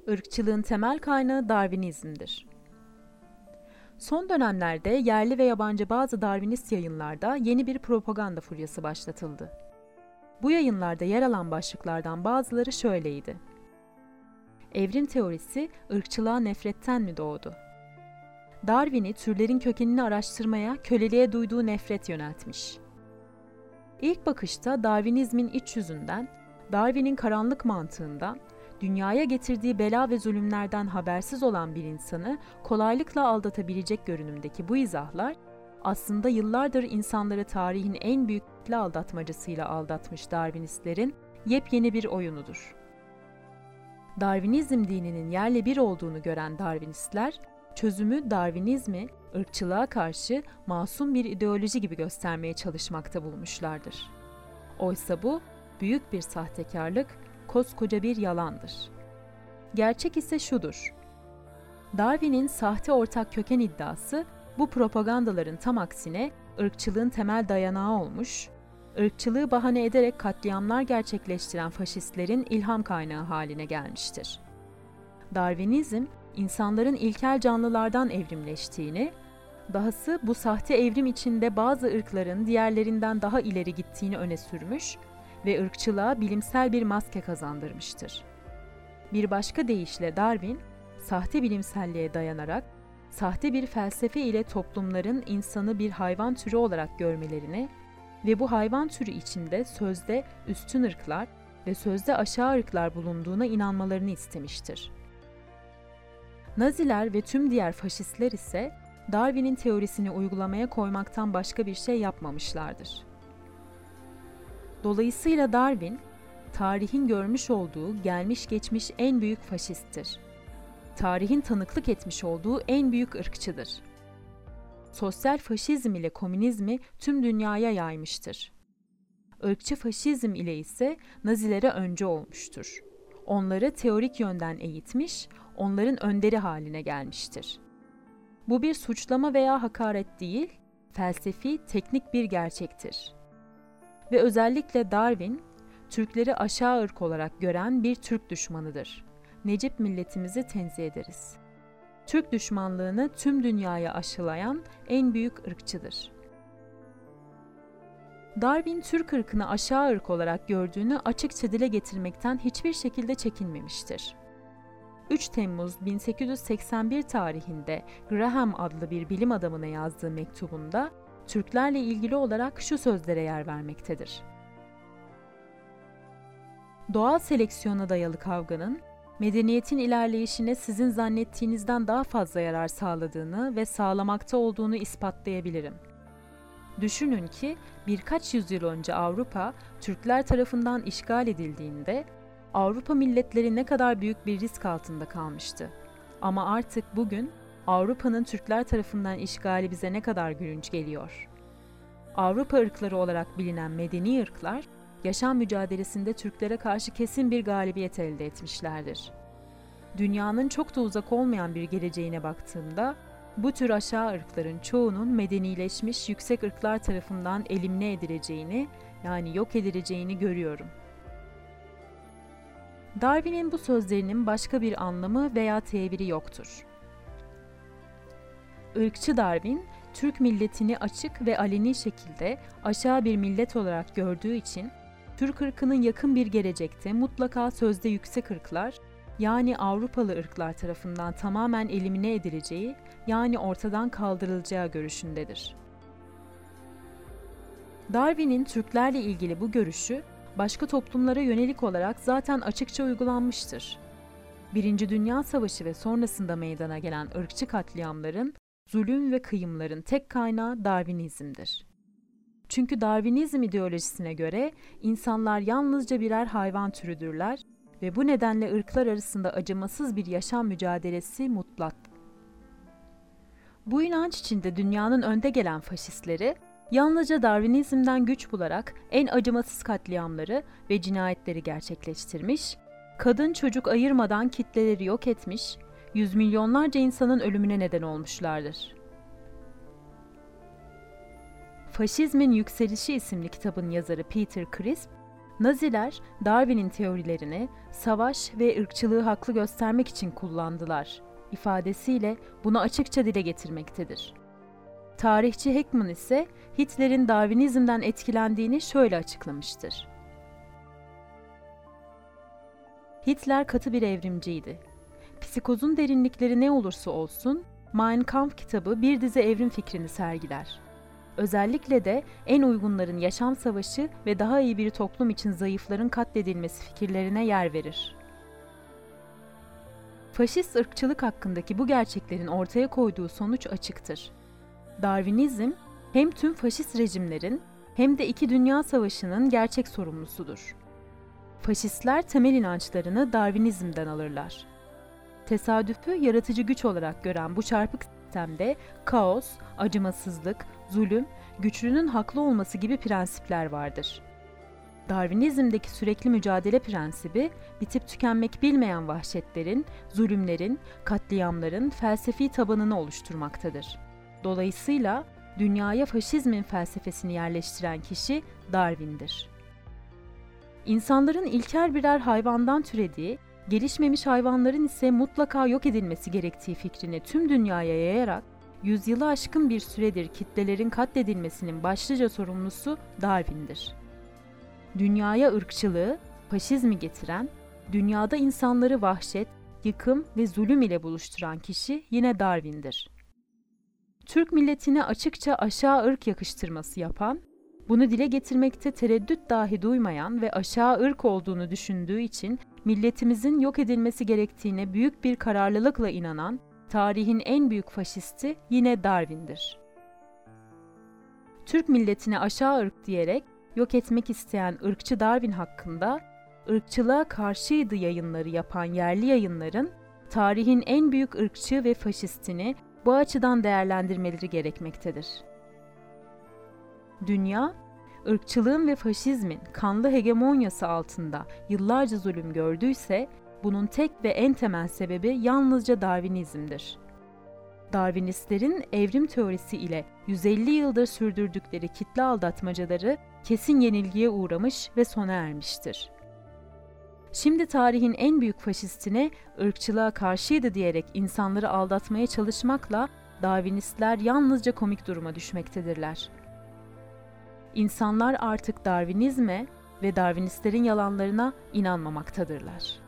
Irkçılığın temel kaynağı Darwinizm'dir. Son dönemlerde yerli ve yabancı bazı Darwinist yayınlarda yeni bir propaganda furyası başlatıldı. Bu yayınlarda yer alan başlıklardan bazıları şöyleydi: Evrim teorisi ırkçılığa nefretten mi doğdu? Darwin'i türlerin kökenini araştırmaya, köleliğe duyduğu nefret yöneltmiş. İlk bakışta Darwinizmin iç yüzünden, Darwin'in karanlık mantığından, dünyaya getirdiği bela ve zulümlerden habersiz olan bir insanı kolaylıkla aldatabilecek görünümdeki bu izahlar, aslında yıllardır insanları tarihin en büyük kitle aldatmacasıyla aldatmış Darwinistlerin yepyeni bir oyunudur. Darwinizm dininin yerle bir olduğunu gören Darwinistler, çözümü Darwinizmi, ırkçılığa karşı masum bir ideoloji gibi göstermeye çalışmakta bulmuşlardır. Oysa bu, büyük bir sahtekarlık, koskoca bir yalandır. Gerçek ise şudur: Darwin'in sahte ortak köken iddiası, bu propagandaların tam aksine ırkçılığın temel dayanağı olmuş, ırkçılığı bahane ederek katliamlar gerçekleştiren faşistlerin ilham kaynağı haline gelmiştir. Darwinizm, insanların ilkel canlılardan evrimleştiğini, dahası bu sahte evrim içinde bazı ırkların diğerlerinden daha ileri gittiğini öne sürmüş ve ırkçılığa bilimsel bir maske kazandırmıştır. Bir başka deyişle Darwin, sahte bilimselliğe dayanarak, sahte bir felsefe ile toplumların insanı bir hayvan türü olarak görmelerini ve bu hayvan türü içinde sözde üstün ırklar ve sözde aşağı ırklar bulunduğuna inanmalarını istemiştir. Naziler ve tüm diğer faşistler ise Darwin'in teorisini uygulamaya koymaktan başka bir şey yapmamışlardır. Dolayısıyla Darwin, tarihin görmüş olduğu gelmiş geçmiş en büyük faşisttir. Tarihin tanıklık etmiş olduğu en büyük ırkçıdır. Sosyal faşizm ile komünizmi tüm dünyaya yaymıştır. Irkçı faşizm ile ise Nazilere öncü olmuştur. Onları teorik yönden eğitmiş, onların önderi haline gelmiştir. Bu bir suçlama veya hakaret değil, felsefi, teknik bir gerçektir. Ve özellikle Darwin, Türkleri aşağı ırk olarak gören bir Türk düşmanıdır. Necip milletimizi tenzih ederiz. Türk düşmanlığını tüm dünyaya aşılayan en büyük ırkçıdır. Darwin, Türk ırkını aşağı ırk olarak gördüğünü açıkça dile getirmekten hiçbir şekilde çekinmemiştir. 3 Temmuz 1881 tarihinde Graham adlı bir bilim adamına yazdığı mektubunda Türklerle ilgili olarak şu sözlere yer vermektedir: Doğal seleksiyona dayalı kavganın, medeniyetin ilerleyişine sizin zannettiğinizden daha fazla yarar sağladığını ve sağlamakta olduğunu ispatlayabilirim. Düşünün ki birkaç yüzyıl önce Avrupa, Türkler tarafından işgal edildiğinde, Avrupa milletleri ne kadar büyük bir risk altında kalmıştı. Ama artık bugün, Avrupa'nın Türkler tarafından işgali bize ne kadar gülünç geliyor. Avrupa ırkları olarak bilinen medeni ırklar, yaşam mücadelesinde Türklere karşı kesin bir galibiyet elde etmişlerdir. Dünyanın çok da uzak olmayan bir geleceğine baktığımda, bu tür aşağı ırkların çoğunun medenileşmiş yüksek ırklar tarafından elimine edileceğini, yani yok edileceğini görüyorum. Darwin'in bu sözlerinin başka bir anlamı veya teviri yoktur. Irkçı Darwin, Türk milletini açık ve aleni şekilde aşağı bir millet olarak gördüğü için, Türk ırkının yakın bir gelecekte mutlaka sözde yüksek ırklar, yani Avrupalı ırklar tarafından tamamen elimine edileceği, yani ortadan kaldırılacağı görüşündedir. Darwin'in Türklerle ilgili bu görüşü, başka toplumlara yönelik olarak zaten açıkça uygulanmıştır. Birinci Dünya Savaşı ve sonrasında meydana gelen ırkçı katliamların, zulüm ve kıyımların tek kaynağı Darwinizm'dir. Çünkü Darwinizm ideolojisine göre insanlar yalnızca birer hayvan türüdürler ve bu nedenle ırklar arasında acımasız bir yaşam mücadelesi mutlak. Bu inanç içinde dünyanın önde gelen faşistleri, yalnızca Darwinizm'den güç bularak en acımasız katliamları ve cinayetleri gerçekleştirmiş, kadın çocuk ayırmadan kitleleri yok etmiş, yüz milyonlarca insanın ölümüne neden olmuşlardır. Faşizmin Yükselişi isimli kitabın yazarı Peter Crisp, Naziler Darwin'in teorilerini savaş ve ırkçılığı haklı göstermek için kullandılar ifadesiyle bunu açıkça dile getirmektedir. Tarihçi Heckman ise Hitler'in Darwinizm'den etkilendiğini şöyle açıklamıştır. Hitler katı bir evrimciydi. Psikozun derinlikleri ne olursa olsun, Mein Kampf kitabı bir dizi evrim fikrini sergiler. Özellikle de en uygunların yaşam savaşı ve daha iyi bir toplum için zayıfların katledilmesi fikirlerine yer verir. Faşist ırkçılık hakkındaki bu gerçeklerin ortaya koyduğu sonuç açıktır. Darwinizm hem tüm faşist rejimlerin hem de iki dünya savaşının gerçek sorumlusudur. Faşistler temel inançlarını Darwinizm'den alırlar. Tesadüfü yaratıcı güç olarak gören bu çarpık sistemde kaos, acımasızlık, zulüm, güçlünün haklı olması gibi prensipler vardır. Darwinizm'deki sürekli mücadele prensibi, bitip tükenmek bilmeyen vahşetlerin, zulümlerin, katliamların felsefi tabanını oluşturmaktadır. Dolayısıyla dünyaya faşizmin felsefesini yerleştiren kişi Darwin'dir. İnsanların ilkel birer hayvandan türediği, gelişmemiş hayvanların ise mutlaka yok edilmesi gerektiği fikrini tüm dünyaya yayarak, yüzyılı aşkın bir süredir kitlelerin katledilmesinin başlıca sorumlusu Darwin'dir. Dünyaya ırkçılığı, faşizmi getiren, dünyada insanları vahşet, yıkım ve zulüm ile buluşturan kişi yine Darwin'dir. Türk milletine açıkça aşağı ırk yakıştırması yapan, bunu dile getirmekte tereddüt dahi duymayan ve aşağı ırk olduğunu düşündüğü için milletimizin yok edilmesi gerektiğine büyük bir kararlılıkla inanan tarihin en büyük faşisti yine Darwin'dir. Türk milletine aşağı ırk diyerek yok etmek isteyen ırkçı Darwin hakkında ırkçılığa karşıydı yayınları yapan yerli yayınların tarihin en büyük ırkçı ve faşistini bu açıdan değerlendirmeleri gerekmektedir. Dünya, ırkçılığın ve faşizmin kanlı hegemonyası altında yıllarca zulüm gördüyse, bunun tek ve en temel sebebi yalnızca Darwinizm'dir. Darwinistlerin evrim teorisi ile 150 yıldır sürdürdükleri kitle aldatmacaları kesin yenilgiye uğramış ve sona ermiştir. Şimdi tarihin en büyük faşistine ırkçılığa karşıydı diyerek insanları aldatmaya çalışmakla Darwinistler yalnızca komik duruma düşmektedirler. İnsanlar artık Darwinizme ve Darwinistlerin yalanlarına inanmamaktadırlar.